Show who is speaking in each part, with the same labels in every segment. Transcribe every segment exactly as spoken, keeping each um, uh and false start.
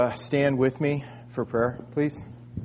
Speaker 1: Uh, stand with me for prayer, please.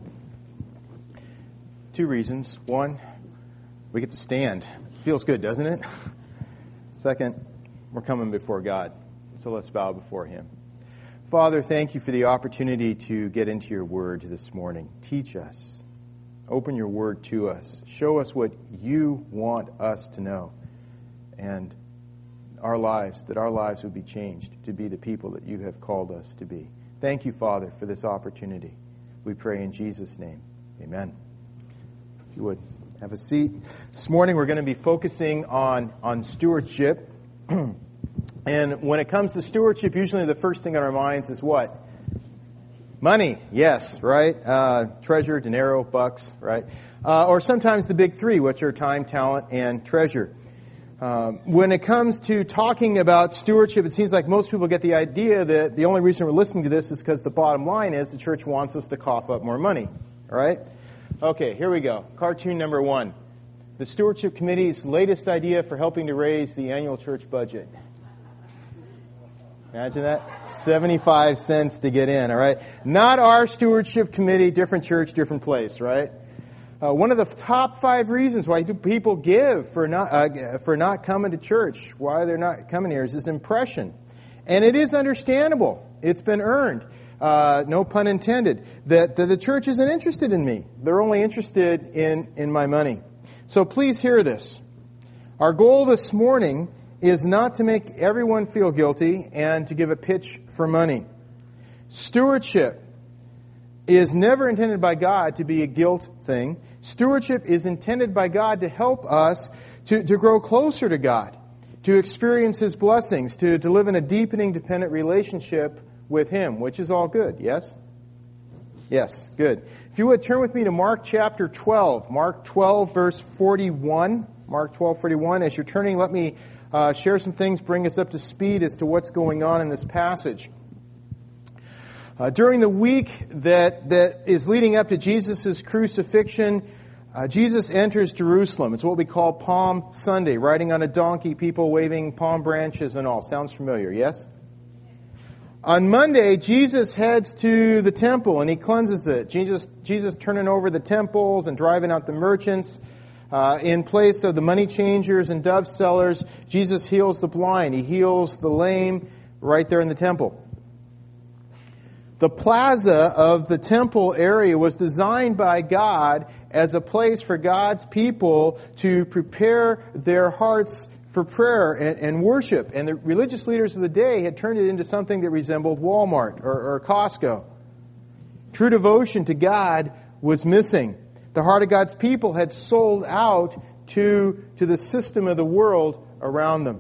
Speaker 1: Two reasons. One, we get to stand. Feels good, doesn't it? Second, we're coming before God. So let's bow before Him. Father, thank you for the opportunity to get into your word this morning. Teach us. Open your word to us. Show us what you want us to know. And our lives, that our lives would be changed to be the people that you have called us to be. Thank you, Father, for this opportunity. We pray in Jesus' name. Amen. If you would, have a seat. This morning we're going to be focusing on, on stewardship. And when it comes to stewardship, usually the first thing on our minds is what? Money. Yes, right? Uh, treasure, dinero, bucks, right? Uh, or sometimes the big three, which are time, talent, and treasure. Um, when it comes to talking about stewardship, it seems like most people get the idea that the only reason we're listening to this is because the bottom line is the church wants us to cough up more money. All right? Okay, here we go. Cartoon number one. The Stewardship Committee's latest idea for helping to raise the annual church budget. Imagine that? seventy-five cents to get in, all right? Not our Stewardship Committee, different church, different place, right? Uh, one of the top five reasons why people give for not uh, for not coming to church, why they're not coming here, is this impression. And it is understandable. It's been earned. Uh, no pun intended. That, that the church isn't interested in me. They're only interested in, in my money. So please hear this. Our goal this morning is not to make everyone feel guilty and to give a pitch for money. Stewardship is never intended by God to be a guilt thing. Stewardship is intended by God to help us to, to grow closer to God, to experience His blessings, to, to live in a deepening, dependent relationship with Him, which is all good, yes? Yes, good. If you would turn with me to Mark chapter twelve. Mark twelve, verse forty-one. Mark twelve, forty-one. As you're turning, let me uh, share some things, bring us up to speed as to what's going on in this passage. Uh, during the week that, that is leading up to Jesus' crucifixion, uh, Jesus enters Jerusalem. It's what we call Palm Sunday, riding on a donkey, people waving palm branches and all. Sounds familiar, yes? On Monday, Jesus heads to the temple and He cleanses it. Jesus, Jesus turning over the temples and driving out the merchants. Uh, in place of the money changers and dove sellers, Jesus heals the blind. He heals the lame right there in the temple. The plaza of the temple area was designed by God as a place for God's people to prepare their hearts for prayer and, and worship. And the religious leaders of the day had turned it into something that resembled Walmart or, or Costco. True devotion to God was missing. The heart of God's people had sold out to, to the system of the world around them.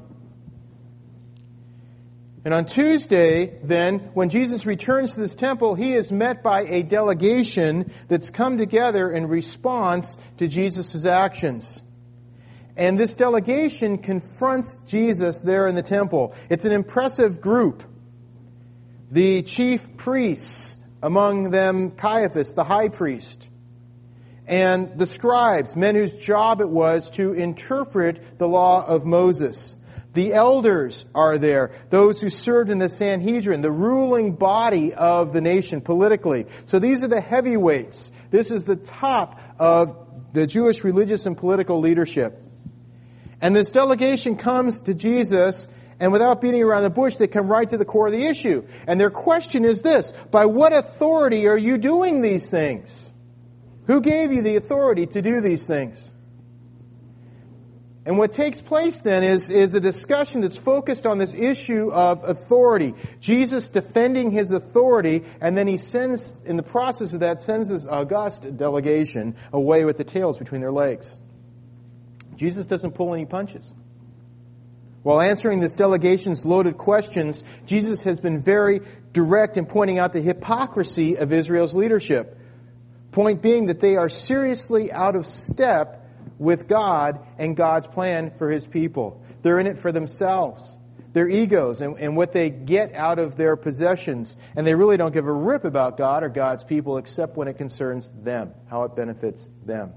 Speaker 1: And on Tuesday, then, when Jesus returns to this temple, He is met by a delegation that's come together in response to Jesus' actions. And this delegation confronts Jesus there in the temple. It's an impressive group. The chief priests, among them Caiaphas, the high priest, and the scribes, men whose job it was to interpret the law of Moses. The elders are there, those who served in the Sanhedrin, the ruling body of the nation politically. So these are the heavyweights. This is the top of the Jewish religious and political leadership. And this delegation comes to Jesus, and without beating around the bush, they come right to the core of the issue. And their question is this: by what authority are you doing these things? Who gave you the authority to do these things? And what takes place then is, is a discussion that's focused on this issue of authority. Jesus defending His authority, and then He sends, in the process of that, sends this august delegation away with the tails between their legs. Jesus doesn't pull any punches. While answering this delegation's loaded questions, Jesus has been very direct in pointing out the hypocrisy of Israel's leadership. Point being that they are seriously out of step with God and God's plan for His people. They're in it for themselves, their egos, and, and what they get out of their possessions. And they really don't give a rip about God or God's people except when it concerns them, how it benefits them.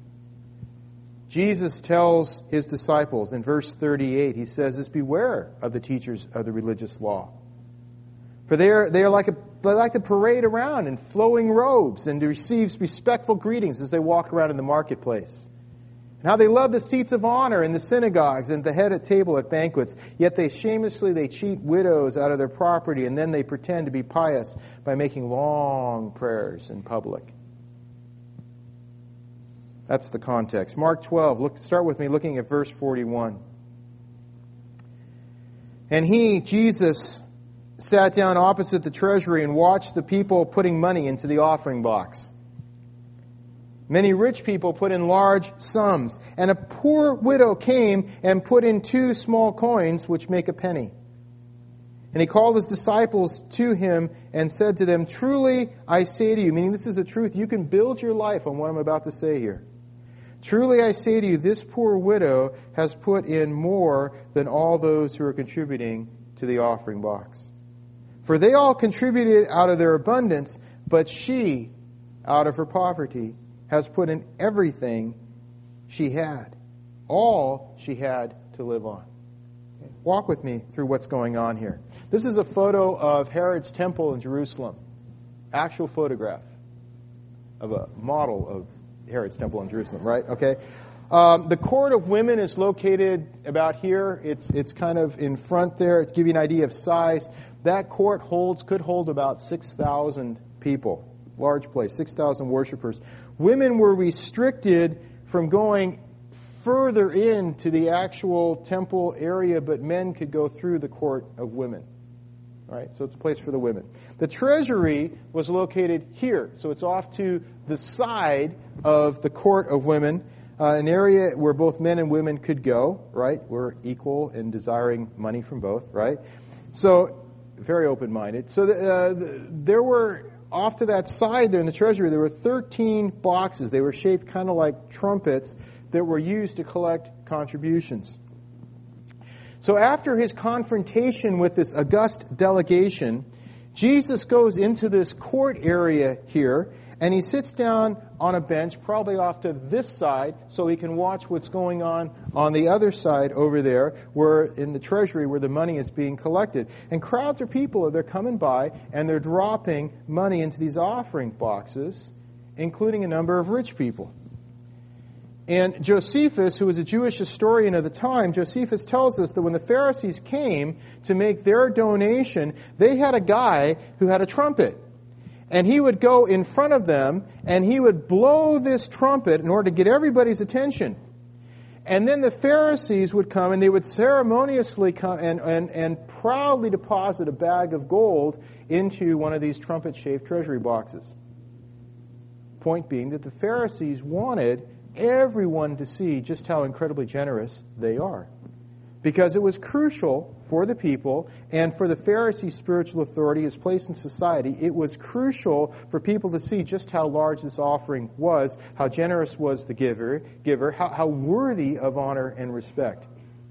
Speaker 1: Jesus tells His disciples in verse thirty-eight, He says this: beware of the teachers of the religious law. For they are, they are like a, they like to parade around in flowing robes and to receive respectful greetings as they walk around in the marketplace. And how they love the seats of honor in the synagogues and the head at table at banquets. Yet they shamelessly, they cheat widows out of their property, and then they pretend to be pious by making long prayers in public. That's the context. Mark twelve, look, start with me looking at verse forty-one. And he, Jesus, sat down opposite the treasury and watched the people putting money into the offering box. Many rich people put in large sums, and a poor widow came and put in two small coins, which make a penny. And he called his disciples to him and said to them, "Truly I say to you," meaning this is the truth, you can build your life on what I'm about to say here. "Truly I say to you, this poor widow has put in more than all those who are contributing to the offering box. For they all contributed out of their abundance, but she, out of her poverty, has put in everything she had, all she had to live on." Okay. Walk with me through what's going on here. This is a photo of Herod's temple in Jerusalem. Actual photograph of a model of Herod's temple in Jerusalem, right? Okay. Um, the court of women is located about here. It's it's kind of in front there. To give you an idea of size, that court holds could hold about six thousand people. Large place, six thousand worshipers. Women were restricted from going further into the actual temple area, but men could go through the court of women. All right, so it's a place for the women. The treasury was located here, so it's off to the side of the court of women, uh, an area where both men and women could go, right? We're equal in desiring money from both, right? So, very open-minded. So the, uh, the, there were... Off to that side there in the treasury, there were thirteen boxes. They were shaped kind of like trumpets that were used to collect contributions. So after his confrontation with this august delegation, Jesus goes into this court area here, and he sits down on a bench, probably off to this side, so he can watch what's going on on the other side over there, where in the treasury where the money is being collected. And crowds of people, they're coming by, and they're dropping money into these offering boxes, including a number of rich people. And Josephus, who was a Jewish historian of the time, Josephus tells us that when the Pharisees came to make their donation, they had a guy who had a trumpet. And he would go in front of them, and he would blow this trumpet in order to get everybody's attention. And then the Pharisees would come, and they would ceremoniously come and, and, and proudly deposit a bag of gold into one of these trumpet-shaped treasury boxes. Point being that the Pharisees wanted everyone to see just how incredibly generous they are. Because it was crucial for the people and for the Pharisees' spiritual authority, his place in society. It was crucial for people to see just how large this offering was, how generous was the giver, giver how, how worthy of honor and respect.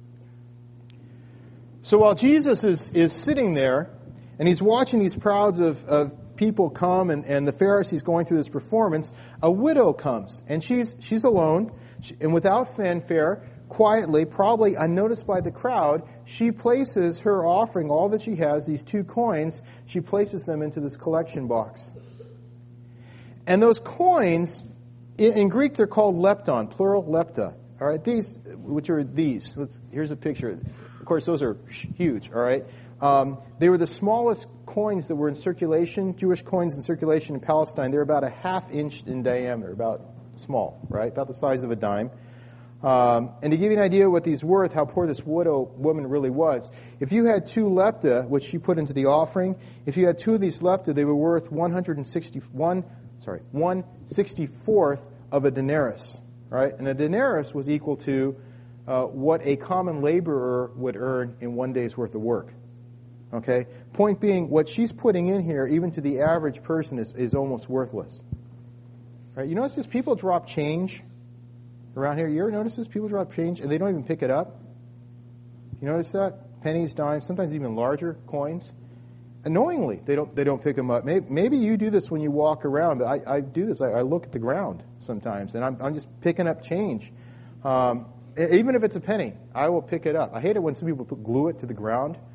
Speaker 1: So while Jesus is, is sitting there and he's watching these crowds of, of people come and, and the Pharisees going through this performance, a widow comes and she's she's alone she, and without fanfare, quietly, probably unnoticed by the crowd, she places her offering, all that she has, these two coins, she places them into this collection box. And those coins, in, in Greek, they're called lepton, plural lepta. All right, these, which are these. Let's, here's a picture. Of course, those are huge. All right, um, they were the smallest coins that were in circulation, Jewish coins in circulation in Palestine. They're about a half inch in diameter, about small, right, about the size of a dime. Um, and to give you an idea of what these were, how poor this widow woman really was, if you had two lepta, which she put into the offering, if you had two of these lepta, they were worth one hundred sixty-one, sorry, one sixty-fourth of a denarius, right? And a denarius was equal to uh, what a common laborer would earn in one day's worth of work. Okay? Point being, what she's putting in here, even to the average person, is, is almost worthless. Right? You notice this? People drop change around here. You ever notice this? People drop change and they don't even pick it up. You notice that? Pennies, dimes, sometimes even larger coins. Annoyingly, they don't they don't pick them up. Maybe, maybe you do this when you walk around, but I, I do this. I, I look at the ground sometimes, and I'm, I'm just picking up change. Um, even if it's a penny, I will pick it up. I hate it when some people put, glue it to the ground.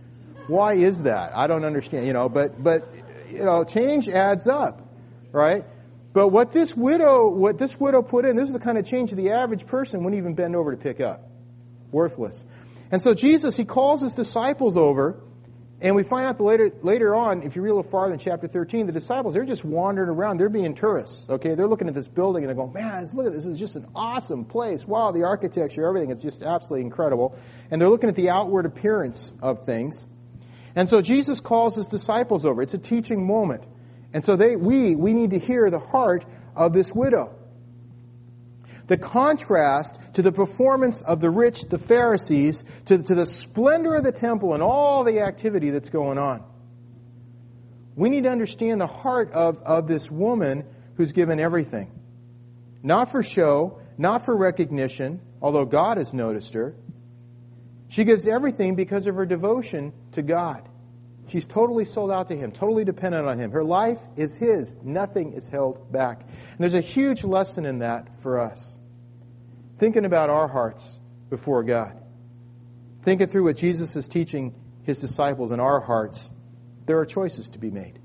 Speaker 1: Why is that? I don't understand, you know, but, but, you know, change adds up, right? But what this widow, what this widow put in, this is the kind of change that the average person wouldn't even bend over to pick up. Worthless. And so Jesus, he calls his disciples over, and we find out that later, later on, if you read a little farther in chapter thirteen, the disciples, they're just wandering around. They're being tourists, okay? They're looking at this building, and they're going, man, look at this. This is just an awesome place. Wow, the architecture, everything, it's just absolutely incredible. And they're looking at the outward appearance of things. And so Jesus calls his disciples over. It's a teaching moment. And so they, we, we need to hear the heart of this widow. The contrast to the performance of the rich, the Pharisees, to, to the splendor of the temple and all the activity that's going on. We need to understand the heart of, of this woman who's given everything. Not for show, not for recognition, although God has noticed her. She gives everything because of her devotion to God. She's totally sold out to Him, totally dependent on Him. Her life is His. Nothing is held back. And there's a huge lesson in that for us. Thinking about our hearts before God. Thinking through what Jesus is teaching His disciples in our hearts. There are choices to be made.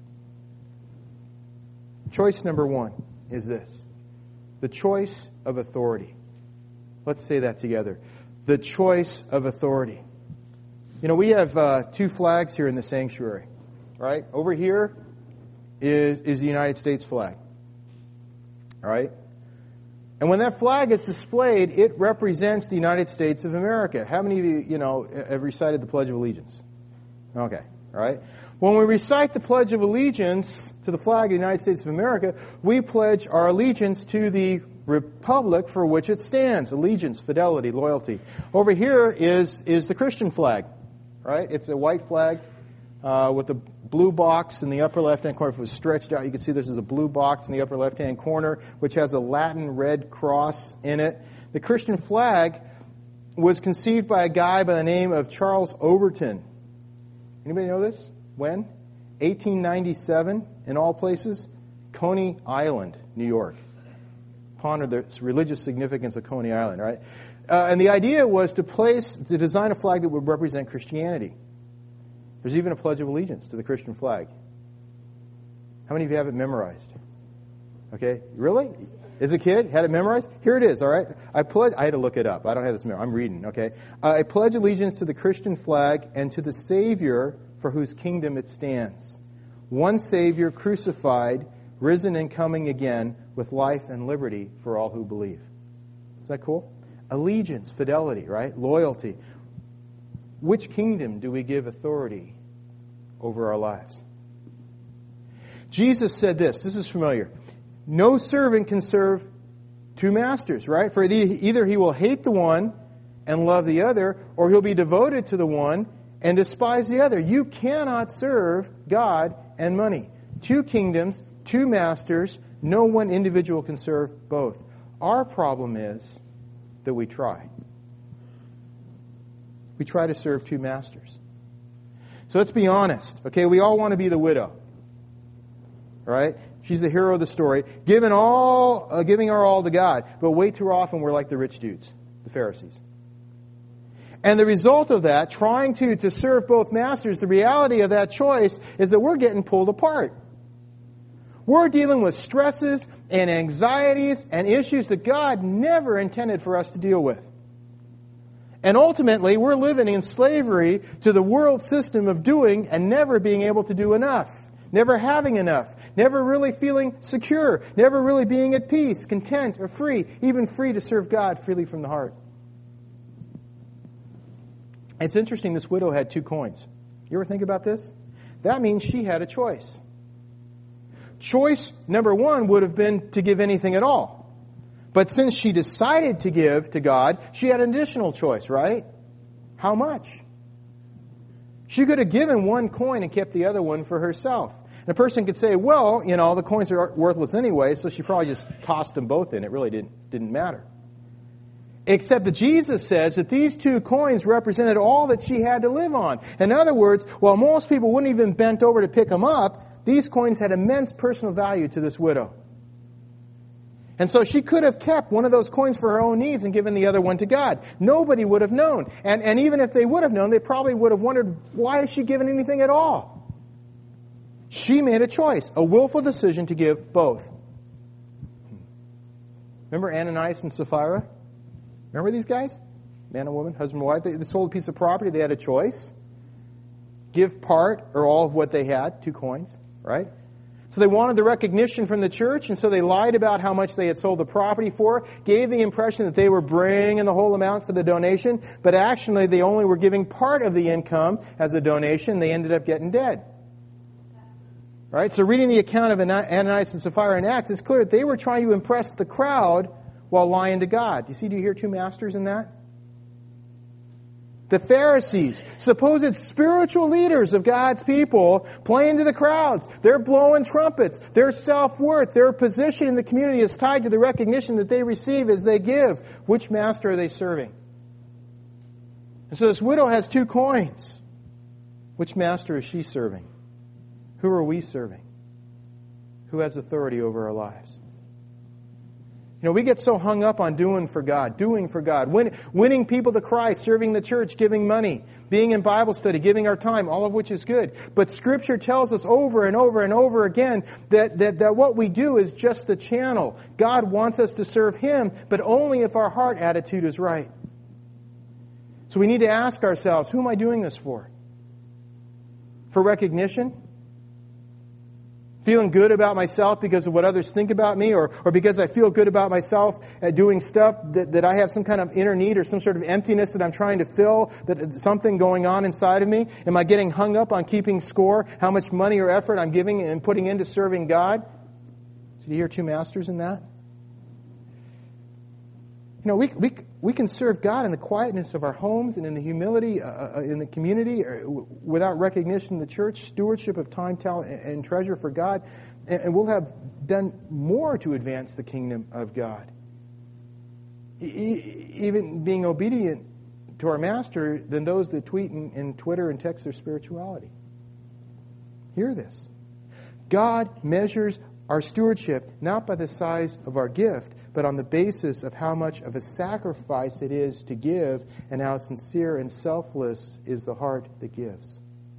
Speaker 1: Choice number one is this. The choice of authority. Let's say that together. The choice of authority. You know, we have uh, two flags here in the sanctuary, right? Over here is, is the United States flag, all right? And when that flag is displayed, it represents the United States of America. How many of you, you know, have recited the Pledge of Allegiance? Okay, all right? When we recite the Pledge of Allegiance to the flag of the United States of America, we pledge our allegiance to the republic for which it stands. Allegiance, fidelity, loyalty. Over here is, is the Christian flag. Right? It's a white flag uh, with a blue box in the upper left-hand corner. If it was stretched out, you can see this is a blue box in the upper left-hand corner, which has a Latin red cross in it. The Christian flag was conceived by a guy by the name of Charles Overton. Anybody know this? When? eighteen ninety-seven, in all places. Coney Island, New York. Ponder the religious significance of Coney Island, right? Uh, and the idea was to place, to design a flag that would represent Christianity. There's even a Pledge of Allegiance to the Christian flag. How many of you have it memorized? Okay, really? As a kid, had it memorized? Here it is, all right? I pledge, I had to look it up. I don't have this memorized. I'm reading, okay? Uh, I pledge allegiance to the Christian flag and to the Savior for whose kingdom it stands. One Savior crucified, risen and coming again with life and liberty for all who believe. Is that cool? Allegiance, fidelity, right? Loyalty. Which kingdom do we give authority over our lives? Jesus said this. This is familiar. No servant can serve two masters, right? For either he will hate the one and love the other, or he'll be devoted to the one and despise the other. You cannot serve God and money. Two kingdoms, two masters. No one individual can serve both. Our problem is that we try. We try to serve two masters. So let's be honest. Okay, we all want to be the widow. Right? She's the hero of the story, giving all, uh, giving our all to God. But way too often we're like the rich dudes, the Pharisees. And the result of that, trying to, to serve both masters, the reality of that choice is that we're getting pulled apart. We're dealing with stresses and anxieties and issues that God never intended for us to deal with. And ultimately, we're living in slavery to the world system of doing and never being able to do enough. Never having enough. Never really feeling secure. Never really being at peace, content, or free. Even free to serve God freely from the heart. It's interesting, this widow had two coins. You ever think about this? That means she had a choice. Choice number one would have been to give anything at all. But since she decided to give to God, she had an additional choice, right? How much? She could have given one coin and kept the other one for herself. And a person could say, well, you know, the coins are worthless anyway, so she probably just tossed them both in. It really didn't, didn't matter. Except that Jesus says that these two coins represented all that she had to live on. In other words, while most people wouldn't even bent over to pick them up, these coins had immense personal value to this widow. And so she could have kept one of those coins for her own needs and given the other one to God. Nobody would have known. And, and even if they would have known, they probably would have wondered, why is she giving anything at all? She made a choice, a willful decision to give both. Remember Ananias and Sapphira? Remember these guys? Man and woman, husband and wife. They, they sold a piece of property. They had a choice. Give part or all of what they had, two coins, right? So they wanted the recognition from the church, and so they lied about how much they had sold the property for, gave the impression that they were bringing the whole amount for the donation, but actually they only were giving part of the income as a donation. They ended up getting dead. Right? So reading the account of Ananias and Sapphira in Acts, it's clear that they were trying to impress the crowd while lying to God. Do you see, do you hear two masters in that? The Pharisees, supposed spiritual leaders of God's people, playing to the crowds. They're blowing trumpets. Their self-worth, their position in the community is tied to the recognition that they receive as they give. Which master are they serving? And so this widow has two coins. Which master is she serving? Who are we serving? Who has authority over our lives? You know, we get so hung up on doing for God, doing for God, win, winning people to Christ, serving the church, giving money, being in Bible study, giving our time, all of which is good. But Scripture tells us over and over and over again that, that, that what we do is just the channel. God wants us to serve Him, but only if our heart attitude is right. So we need to ask ourselves, who am I doing this for? For recognition? Feeling good about myself because of what others think about me, or, or because I feel good about myself at doing stuff that, that I have some kind of inner need or some sort of emptiness that I'm trying to fill, that something going on inside of me? Am I getting hung up on keeping score, how much money or effort I'm giving and putting into serving God? So do you hear two masters in that? You know, we we we can serve God in the quietness of our homes and in the humility uh, in the community uh, without recognition in the church, stewardship of time, talent, and treasure for God, and, and we'll have done more to advance the kingdom of God. E- even being obedient to our Master than those that tweet and, and Twitter and text their spirituality. Hear this. God measures our stewardship not by the size of our gift, but on the basis of how much of a sacrifice it is to give and how sincere and selfless is the heart that gives.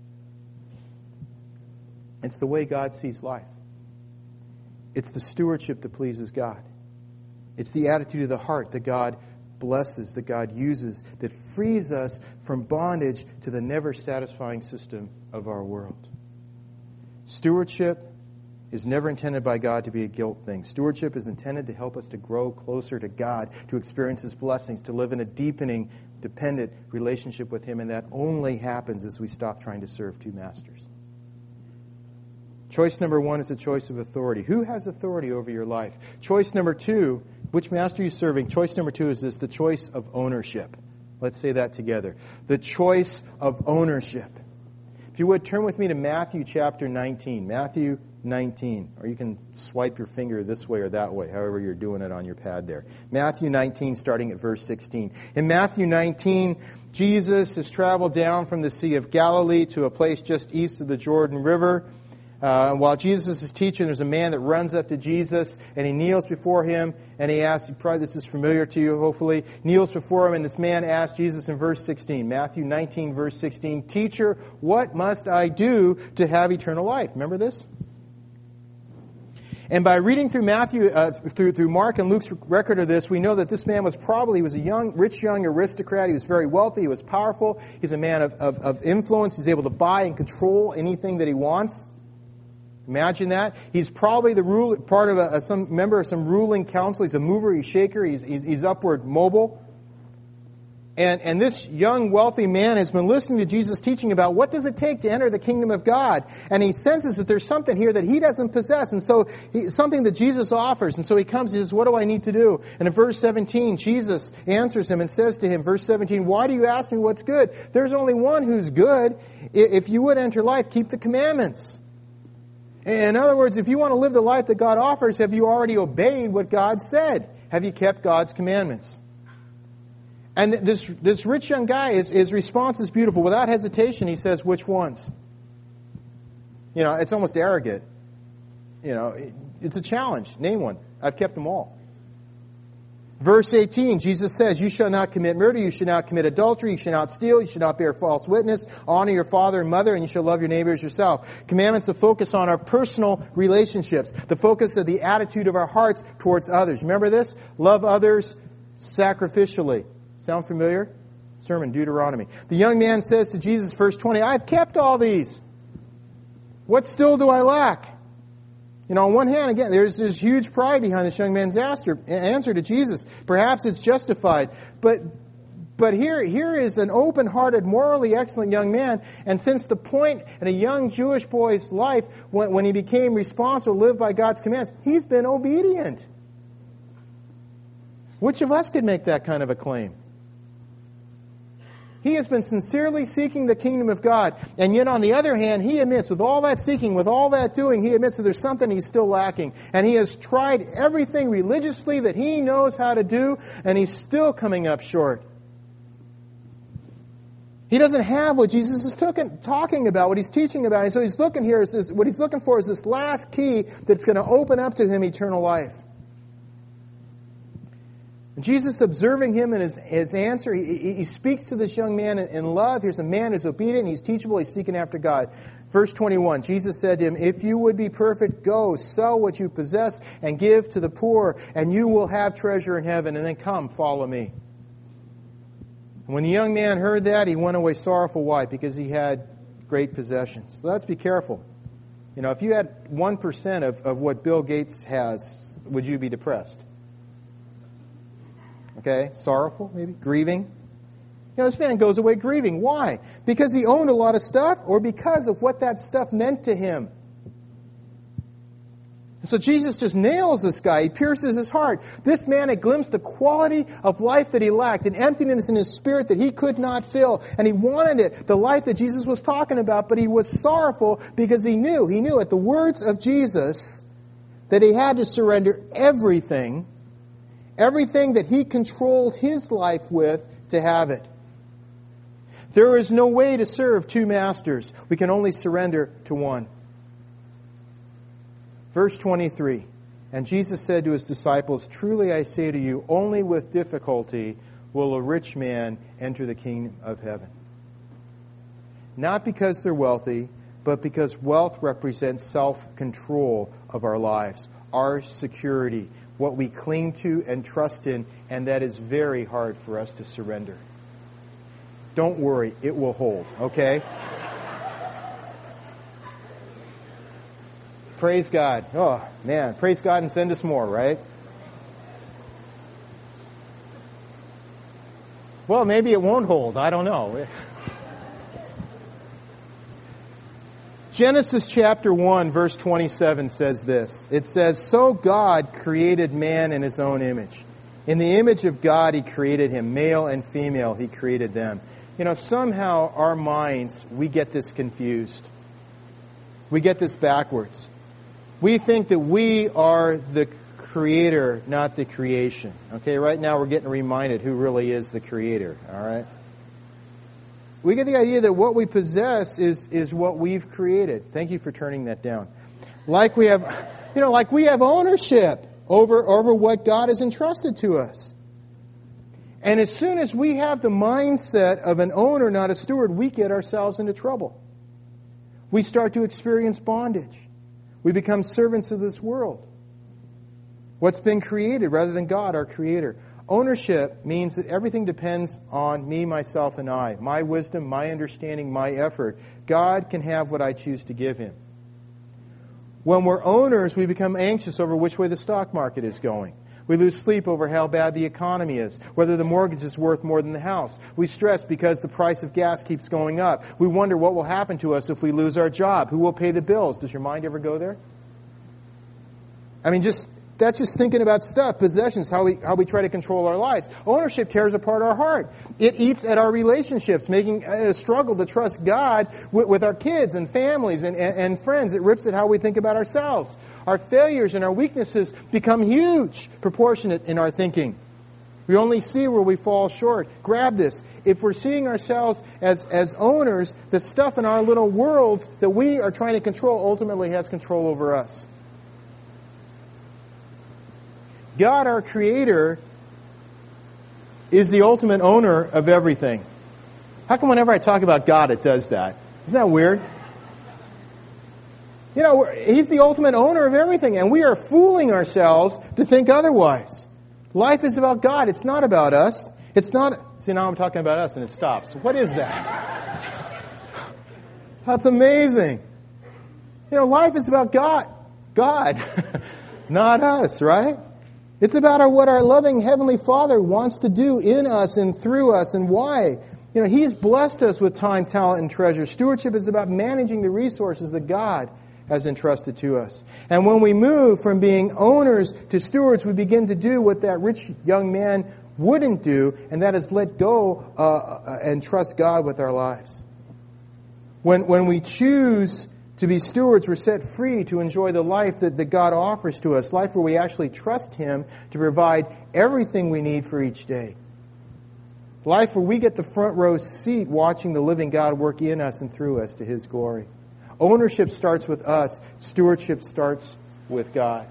Speaker 1: It's the way God sees life. It's the stewardship that pleases God. It's the attitude of the heart that God blesses, that God uses, that frees us from bondage to the never-satisfying system of our world. Stewardship is never intended by God to be a guilt thing. Stewardship is intended to help us to grow closer to God, to experience His blessings, to live in a deepening, dependent relationship with Him, and that only happens as we stop trying to serve two masters. Choice number one is a choice of authority. Who has authority over your life? Choice number two, which master are you serving? Choice number two is this, the choice of ownership. Let's say that together. The choice of ownership. If you would, turn with me to Matthew chapter nineteen. Matthew nineteen. Or you can swipe your finger this way or that way, however you're doing it on your pad there. Matthew nineteen, starting at verse sixteen. In Matthew nineteen, Jesus has traveled down from the Sea of Galilee to a place just east of the Jordan River. Uh, and while Jesus is teaching, there's a man that runs up to Jesus, and he kneels before him, and he asks, probably this is familiar to you, hopefully, kneels before him, and this man asks Jesus in verse sixteen, Matthew nineteen, verse sixteen, "Teacher, what must I do to have eternal life?" Remember this? And by reading through Matthew, uh, through through Mark and Luke's record of this, we know that this man was probably, he was a young, rich young aristocrat. He was very wealthy. He was powerful. He's a man of, of, of influence. He's able to buy and control anything that he wants. Imagine that. He's probably the rule, part of a, a some member of some ruling council. He's a mover, he's a shaker, he's, he's, he's upward mobile. And, and this young, wealthy man has been listening to Jesus teaching about what does it take to enter the kingdom of God. And he senses that there's something here that he doesn't possess. And so he, something that Jesus offers. And so he comes and says, what do I need to do? And in verse seventeen, Jesus answers him and says to him, verse seventeen, "Why do you ask me what's good? There's only one who's good. If you would enter life, keep the commandments." In other words, if you want to live the life that God offers, have you already obeyed what God said? Have you kept God's commandments? And this this rich young guy, his, his response is beautiful. Without hesitation, he says, which ones? You know, it's almost arrogant. You know, it's a challenge. Name one. I've kept them all. Verse eighteen, Jesus says, you shall not commit murder, you shall not commit adultery, you shall not steal, you shall not bear false witness, honor your father and mother, and you shall love your neighbor as yourself. Commandments to focus on our personal relationships, the focus of the attitude of our hearts towards others. Remember this? Love others sacrificially. Sound familiar? Sermon, Deuteronomy. The young man says to Jesus, verse twenty, I've kept all these. What still do I lack? You know, on one hand, again, there's this huge pride behind this young man's answer, answer to Jesus. Perhaps it's justified. But but here, here is an open-hearted, morally excellent young man. And since the point in a young Jewish boy's life, when, when he became responsible, lived by God's commands, he's been obedient. Which of us could make that kind of a claim? He has been sincerely seeking the kingdom of God. And yet, on the other hand, he admits, with all that seeking, with all that doing, he admits that there's something he's still lacking. And he has tried everything religiously that he knows how to do, and he's still coming up short. He doesn't have what Jesus is talking about, what he's teaching about. And so he's looking here, is, what he's looking for is this last key that's going to open up to him eternal life. Jesus, observing him and his, his answer, he, he speaks to this young man in, in love. Here's a man who's obedient, he's teachable, he's seeking after God. Verse twenty-one, Jesus said to him, if you would be perfect, go, sell what you possess and give to the poor, and you will have treasure in heaven, and then come, follow me. And when the young man heard that, he went away sorrowful. Why? Because he had great possessions. So let's be careful. You know, if you had one percent of, of what Bill Gates has, would you be depressed? Okay, sorrowful, maybe, grieving. You know, this man goes away grieving. Why? Because he owned a lot of stuff, or because of what that stuff meant to him. So Jesus just nails this guy. He pierces his heart. This man had glimpsed the quality of life that he lacked, an emptiness in his spirit that he could not fill. And he wanted it, the life that Jesus was talking about, but he was sorrowful because he knew, he knew at the words of Jesus that he had to surrender everything, everything that he controlled his life with, to have it. There is no way to serve two masters. We can only surrender to one. Verse twenty-three, and Jesus said to his disciples, truly I say to you, only with difficulty will a rich man enter the kingdom of heaven. Not because they're wealthy, but because wealth represents self-control of our lives, our security, what we cling to and trust in, and that is very hard for us to surrender. Don't worry, it will hold, okay? Praise God. Oh, man, praise God and send us more, right? Well, maybe it won't hold. I don't know. Genesis chapter one, verse twenty-seven says this. It says, so God created man in his own image. In the image of God, he created him. Male and female, he created them. You know, somehow our minds, we get this confused. We get this backwards. We think that we are the creator, not the creation. Okay, right now we're getting reminded who really is the creator. All right? We get the idea that what we possess is, is what we've created. Thank you for turning that down. Like we have, you know, like we have ownership over, over what God has entrusted to us. And as soon as we have the mindset of an owner, not a steward, we get ourselves into trouble. We start to experience bondage. We become servants of this world. What's been created rather than God, our creator. Ownership means that everything depends on me, myself, and I. My wisdom, my understanding, my effort. God can have what I choose to give him. When we're owners, we become anxious over which way the stock market is going. We lose sleep over how bad the economy is, whether the mortgage is worth more than the house. We stress because the price of gas keeps going up. We wonder what will happen to us if we lose our job. Who will pay the bills? Does your mind ever go there? I mean, just that's just thinking about stuff, possessions, how we how we try to control our lives. Ownership tears apart our heart. It eats at our relationships, making it a struggle to trust God with, with our kids and families and, and, and friends. It rips at how we think about ourselves. Our failures and our weaknesses become huge, proportionate in our thinking. We only see where we fall short. Grab this. If we're seeing ourselves as, as owners, the stuff in our little worlds that we are trying to control ultimately has control over us. God, our Creator, is the ultimate owner of everything. How come whenever I talk about God, it does that? Isn't that weird? You know, He's the ultimate owner of everything, and we are fooling ourselves to think otherwise. Life is about God. It's not about us. It's not... See, now I'm talking about us, and it stops. What is that? That's amazing. You know, life is about God. God, not us, right? It's about our, what our loving Heavenly Father wants to do in us and through us, and why. You know, He's blessed us with time, talent, and treasure. Stewardship is about managing the resources that God has entrusted to us. And when we move from being owners to stewards, we begin to do what that rich young man wouldn't do, and that is let go uh, and trust God with our lives. When, when we choose to be stewards, we're set free to enjoy the life that, that God offers to us, life where we actually trust Him to provide everything we need for each day. Life where we get the front row seat watching the living God work in us and through us to His glory. Ownership starts with us. Stewardship starts with God.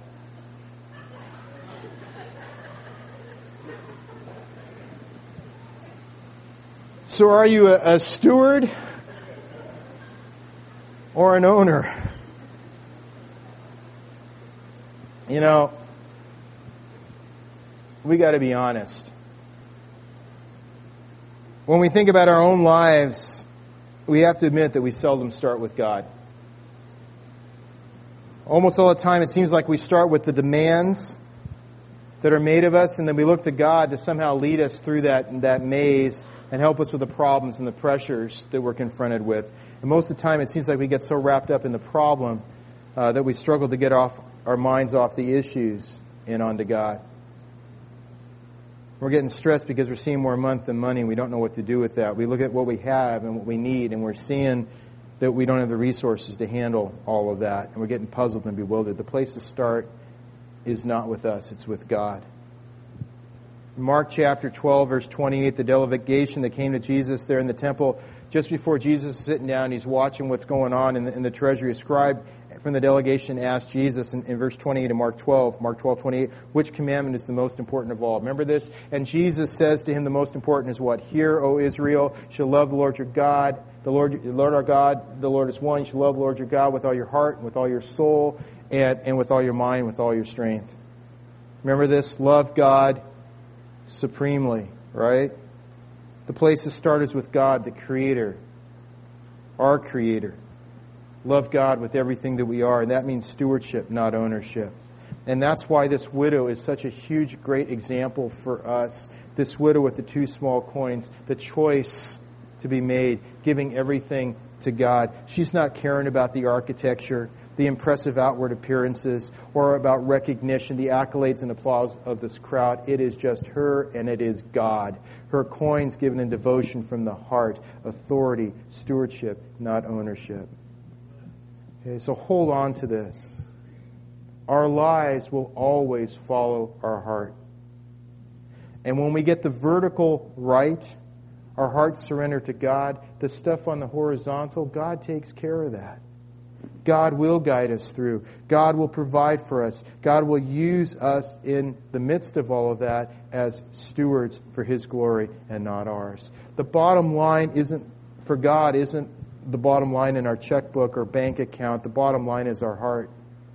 Speaker 1: So are you a, a steward or an owner? You know, we got to be honest. When we think about our own lives, we have to admit that we seldom start with God. Almost all the time it seems like we start with the demands that are made of us, and then we look to God to somehow lead us through that, that maze and help us with the problems and the pressures that we're confronted with. And most of the time it seems like we get so wrapped up in the problem uh, that we struggle to get off our minds off the issues and onto God. We're getting stressed because we're seeing more month than money, and we don't know what to do with that. We look at what we have and what we need, and we're seeing that we don't have the resources to handle all of that, and we're getting puzzled and bewildered. The place to start is not with us, it's with God. In Mark chapter twelve, verse twenty-eight, the delegation that came to Jesus there in the temple, just before Jesus is sitting down, he's watching what's going on in the, in the treasury. A scribe from the delegation asked Jesus in, in verse twenty-eight of Mark twelve, Mark twelve, twenty-eight, which commandment is the most important of all? Remember this? And Jesus says to him, the most important is what? Hear, O Israel, you shall love the Lord your God. The Lord, the Lord our God, the Lord is one. You shall love the Lord your God with all your heart, and with all your soul, and, and with all your mind, with all your strength. Remember this? Love God supremely, right? The place to start is with God, the Creator, our Creator. Love God with everything that we are, and that means stewardship, not ownership. And that's why this widow is such a huge, great example for us. This widow with the two small coins, the choice to be made, giving everything to God. She's not caring about the architecture, the impressive outward appearances, or about recognition, the accolades and applause of this crowd. It is just her, and it is God. Her coins given in devotion from the heart, authority, stewardship, not ownership. Okay, so hold on to this. Our lives will always follow our heart. And when we get the vertical right, our hearts surrender to God, the stuff on the horizontal, God takes care of that. God will guide us through. God will provide for us. God will use us in the midst of all of that as stewards for His glory and not ours. The bottom line isn't, for God, isn't the bottom line in our checkbook or bank account. The bottom line is our heart.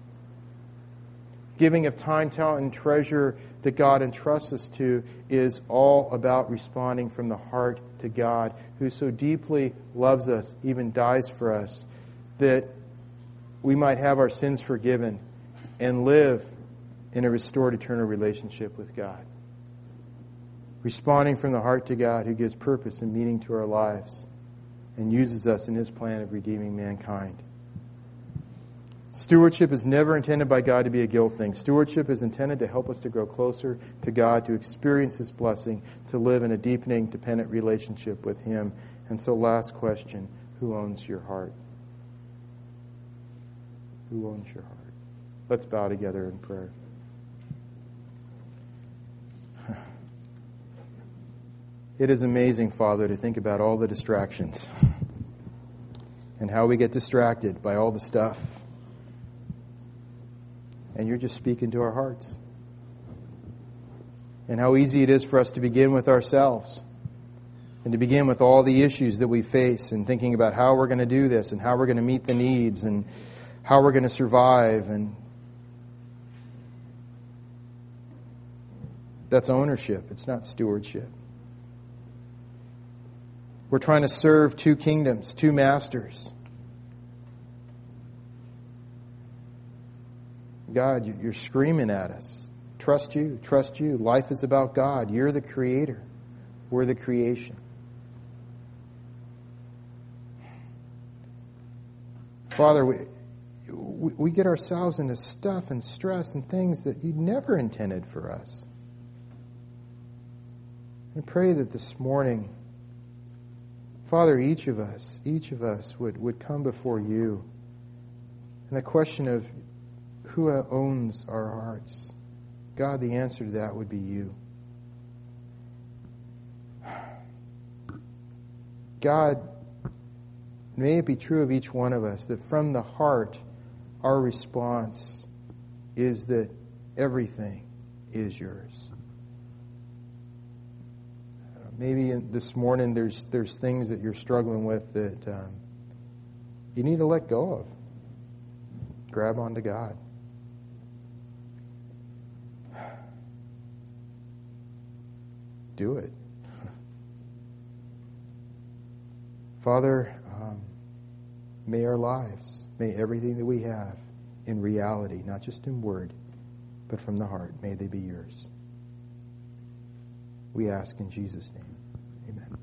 Speaker 1: Giving of time, talent, and treasure that God entrusts us to is all about responding from the heart to God, who so deeply loves us, even dies for us, that we might have our sins forgiven and live in a restored eternal relationship with God. Responding from the heart to God, who gives purpose and meaning to our lives and uses us in His plan of redeeming mankind. Stewardship is never intended by God to be a guilt thing. Stewardship is intended to help us to grow closer to God, to experience His blessing, to live in a deepening, dependent relationship with Him. And so, last question, who owns your heart? Who owns your heart? Let's bow together in prayer. It is amazing, Father, to think about all the distractions and how we get distracted by all the stuff. And You're just speaking to our hearts. And how easy it is for us to begin with ourselves. And to begin with all the issues that we face and thinking about how we're going to do this and how we're going to meet the needs and how we're going to survive. And that's ownership. It's not stewardship. We're trying to serve two kingdoms, two masters. God, you're screaming at us. Trust you, trust you. Life is about God. You're the creator. We're the creation. Father, we, we get ourselves into stuff and stress and things that you never intended for us. I pray that this morning, Father, each of us, each of us would, would come before you. And the question of who owns our hearts? God, the answer to that would be you. God, may it be true of each one of us that from the heart, our response is that everything is yours. Maybe this morning there's there's things that you're struggling with that um, you need to let go of. Grab onto God. Do it. Father, um, may our lives, may everything that we have in reality, not just in word, but from the heart, may they be yours. We ask in Jesus' name. Amen.